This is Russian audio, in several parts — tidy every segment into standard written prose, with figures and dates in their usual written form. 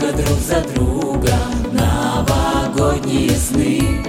снятся друг за другом новогодние сны.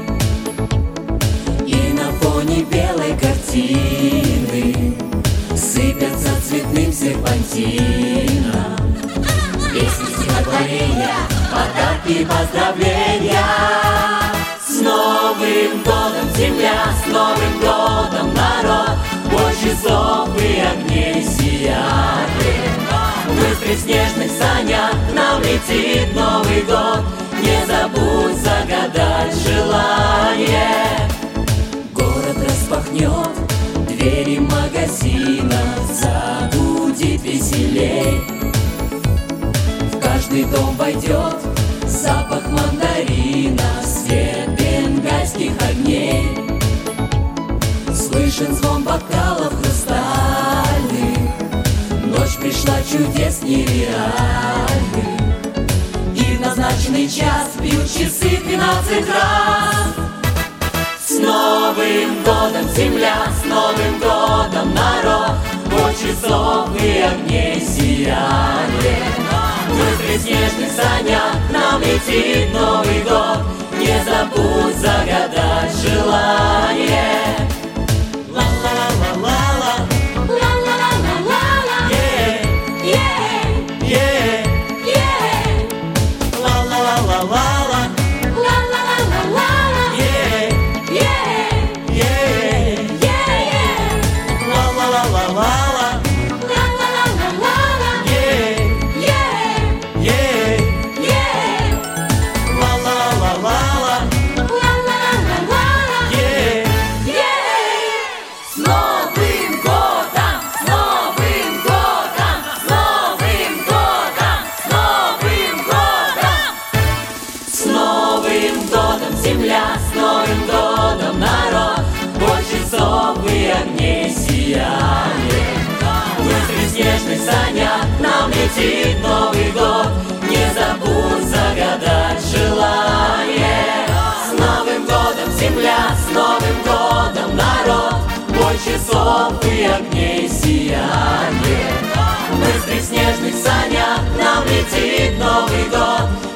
И на фоне белой картины сыпятся цветным серпантином песни, стихотворения, подарки, поздравления. С Новым годом, земля, с Новым годом, народ, больше часов и огней сияет. В быстрых снежных санях к нам летит Новый год. Не забудь загадать желание. Город распахнет двери магазинов, загудит веселей. В каждый дом войдет запах мандарина, свет бенгальских огней. Слышен звон бокалов хрустальных, ночь пришла чудес нереальных. И в назначенный час бьют часы 12 раз. С Новым годом, земля, с Новым годом, народ, больше часов и огней сияние. В быстрых снежных санях к нам летит Новый год. Не забудь загадать желание. Земля, с Новым годом, народ, больше часов и огней сияние. В быстрых снежных санях к нам летит Новый год. Не забудь загадать желание. С Новым годом, земля, с Новым годом, народ, больше часов и огней сияние. В быстрых снежных санях к нам летит Новый год.